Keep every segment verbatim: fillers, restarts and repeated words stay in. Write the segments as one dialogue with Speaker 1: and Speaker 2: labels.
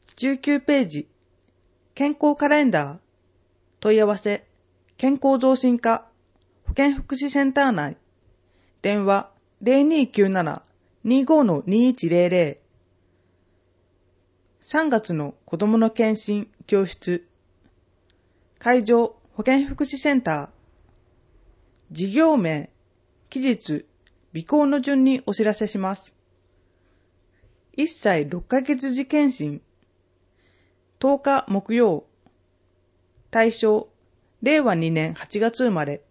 Speaker 1: じゅうきゅうページ、健康カレンダー、問い合わせ、健康増進課、保健福祉センター内、電話 ゼロにーきゅうなな にーごー にーいちゼロゼロ。さんがつの子どもの検診教室、会場保健福祉センター、事業名、期日、備考の順にお知らせします。いっさいろっかげつ時検診、とおか木曜、対象、れいわにねんはちがつ生まれ。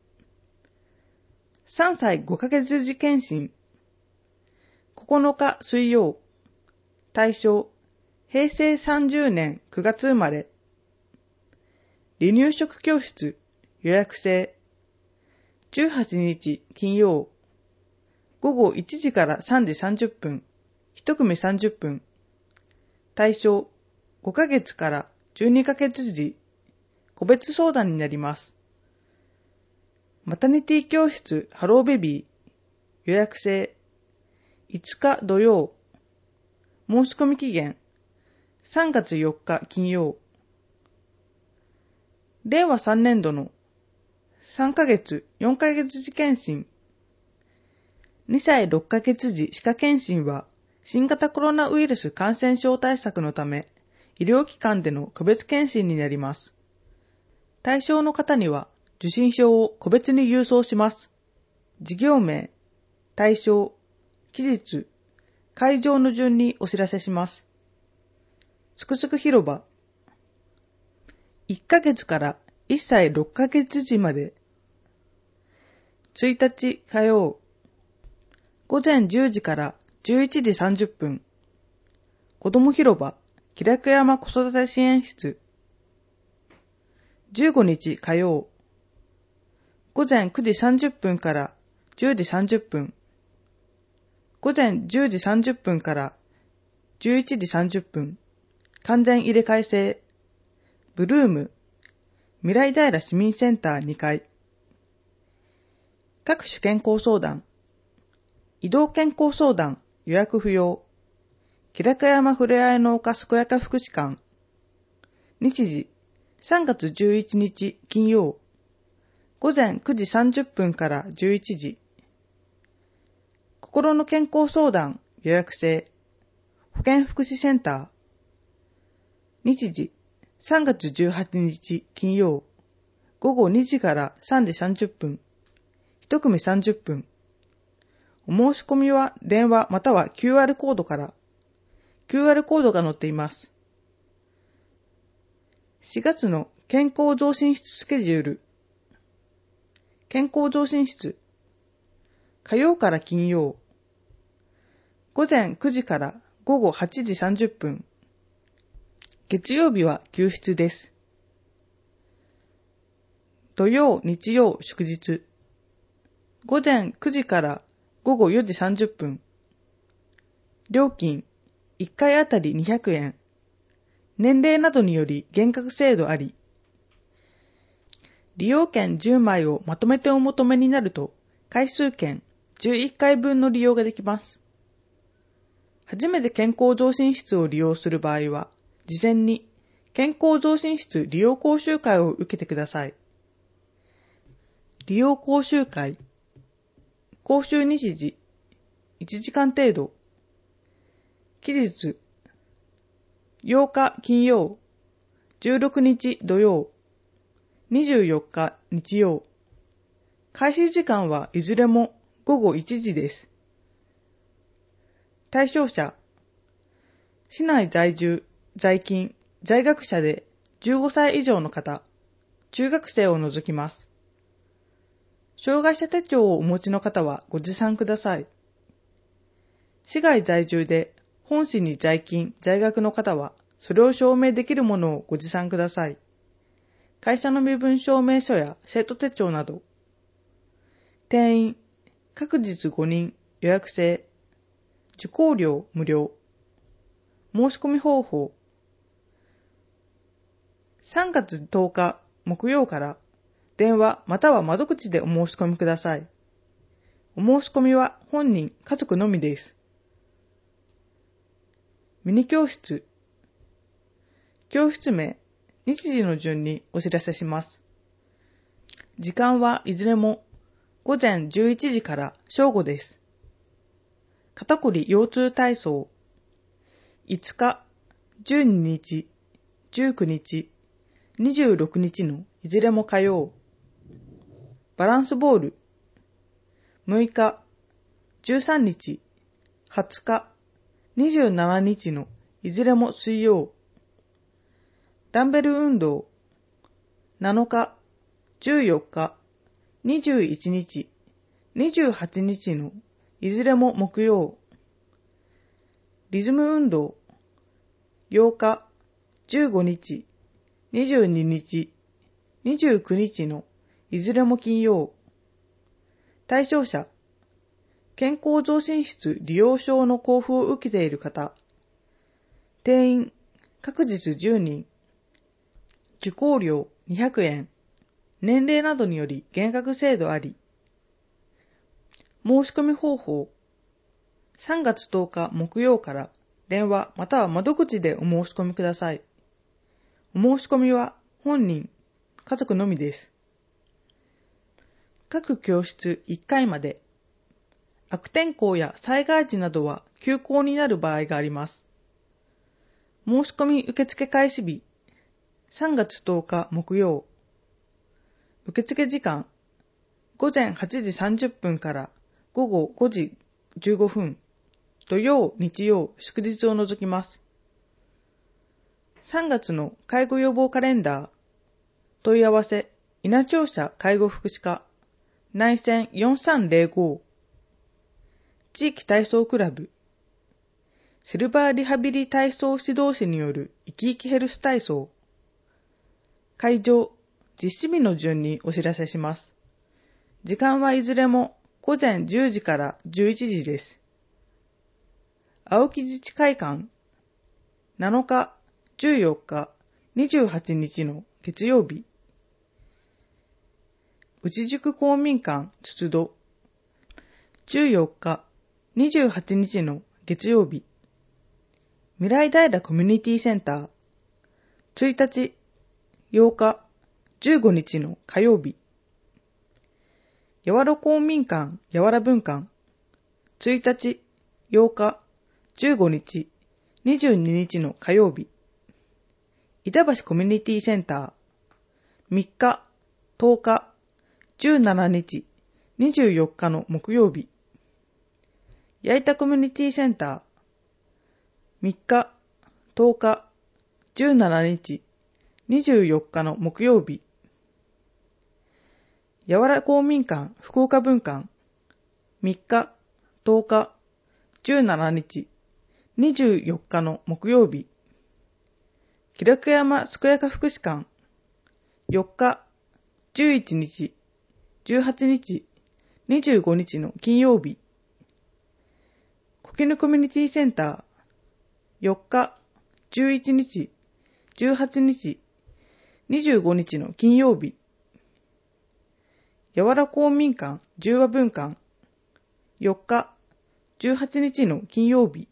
Speaker 1: さんさいごかげつ時検診、ここのか水曜、対象、へいせいさんじゅうねんくがつ生まれ。離乳食教室、予約制。じゅうはちにち金曜、ごごいちじからさんじさんじゅっぷん、一組さんじゅっぷん。対象、ごかげつからじゅうにかげつ時、個別相談になります。マタニティ教室ハローベビー、予約制。いつか土曜、申し込み期限、さんがつよっか金曜。れいわさんねんどのさんかげつ、よんかげつ時検診、にさいろっかげつ時歯科検診は新型コロナウイルス感染症対策のため、医療機関での個別検診になります。対象の方には受診票を個別に郵送します。事業名、対象、期日、会場の順にお知らせします。すくすく広場、いっかげつからいっさいろっかげつ時まで、ついたち火曜、ごぜんじゅうじからじゅういちじさんじゅっぷん、子ども広場、きらく山子育て支援室、じゅうごにち火曜、ごぜんくじさんじゅっぷんからじゅうじさんじゅっぷん、ごぜんじゅうじさんじゅっぷんからじゅういちじさんじゅっぷん、完全入れ替え制、ブルーム、未来平市民センターにかい。各種健康相談、移動健康相談予約不要、きらか山ふれあいの丘健やか福祉館。日時、さんがつじゅういちにち金曜、ごぜんくじさんじゅっぷんからじゅういちじ。心の健康相談予約制、保健福祉センター。日時、さんがつじゅうはちにち金曜、ごごにじからさんじさんじゅっぷん、一組さんじゅっぷん。お申し込みは電話または キューアール コードから。キューアール コードが載っています。しがつの健康増進室スケジュール。健康増進室。火曜から金曜。ごぜんくじからごごはちじさんじゅっぷん。月曜日は休室です。土曜、日曜、祝日。ごぜんくじからごごよじさんじゅっぷん。料金、いっかいあたりにひゃくえん。年齢などにより減額制度あり。利用券じゅうまいをまとめてお求めになると、回数券じゅういっかいぶんの利用ができます。初めて健康増進室を利用する場合は、事前に健康増進室利用講習会を受けてください。利用講習会。講習日時、いちじかん程度。期日、ようか金曜、じゅうろくにち土曜、にじゅうよっか日曜。開始時間はいずれもごごいちじです。対象者、市内在住、在勤、在学者でじゅうごさい以上の方、中学生を除きます。障害者手帳をお持ちの方はご持参ください。市外在住で本市に在勤、在学の方はそれを証明できるものをご持参ください。会社の身分証明書や生徒手帳など。定員、各日ごにん、予約制。受講料無料。申し込み方法。さんがつとおか木曜から電話または窓口でお申し込みください。お申し込みは本人、家族のみです。ミニ教室、 教室名、日時の順にお知らせします。時間はいずれも午前じゅういちじから正午です。肩こり腰痛体操、いつか、じゅうににち、じゅうくにち、にじゅうろくにちのいずれも火曜。バランスボール、むいか、じゅうさんにち、はつか、にじゅうしちにちのいずれも水曜。ダンベル運動、なのか、じゅうよっか、にじゅういちにち、にじゅうはちにちのいずれも木曜。リズム運動、ようか、じゅうごにち、にじゅうににち、にじゅうくにちのいずれも金曜。対象者、健康増進室利用証の交付を受けている方。定員、各日じゅうにん。受講料にひゃくえん。年齢などにより減額制度あり。申し込み方法。さんがつとおか木曜から電話または窓口でお申し込みください。お申し込みは本人、家族のみです。各教室いっかいまで。悪天候や災害時などは休校になる場合があります。申し込み受付開始日、さんがつとおか木曜。受付時間、ごぜんはちじさんじゅっぷんからごごごじじゅうごふん。土曜、日曜、祝日を除きます。さんがつの介護予防カレンダー。問い合わせ、稲庁舎介護福祉課、内線よんさんぜろご。地域体操クラブ。シルバーリハビリ体操指導士による生き生きヘルス体操。会場、実施日の順にお知らせします。時間はいずれも午前じゅうじからじゅういちじです。青木自治会館、なのか、じゅうよっか、にじゅうはちにちの月曜日。内宿公民館筒戸、じゅうよっか、にじゅうはちにちの月曜日。未来平コミュニティセンター、ついたち、ようか、じゅうごにちの火曜日。やわら公民館やわら分館、ついたち、ようか、じゅうごにち、にじゅうににちの火曜日。板橋コミュニティセンター、みっか、とおか、じゅうしちにち、にじゅうよっかの木曜日。矢板コミュニティセンター、みっか、とおか、じゅうしちにち、にじゅうよっかの木曜日。やわら公民館福岡分館、みっか、とおか、じゅうしちにち、にじゅうよっかの木曜日。きらくやますこやか福祉館、よっか、じゅういちにち、じゅうはちにち、にじゅうごにちの金曜日。こきぬコミュニティセンター、よっか、じゅういちにち、じゅうはちにち、にじゅうごにちの金曜日。やわら公民館十和分館、よっか、じゅうはちにちの金曜日。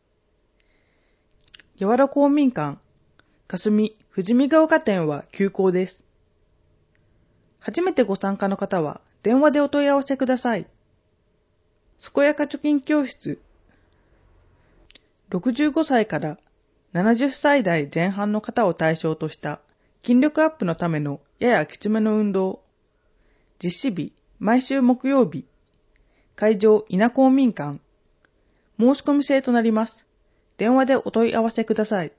Speaker 1: やわら公民館かすみ富士見ヶ丘店は休校です。初めてご参加の方は電話でお問い合わせください。すこやか貯金教室、ろくじゅうごさいからななじゅっさい代前半の方を対象とした筋力アップのためのややきつめの運動。実施日、毎週木曜日。会場、稲公民館。申し込み制となります。電話でお問い合わせください。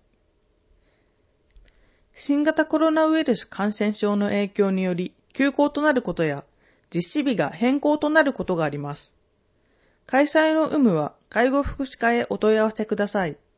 Speaker 1: 新型コロナウイルス感染症の影響により休校となることや実施日が変更となることがあります。開催の有無は介護福祉課へお問い合わせください。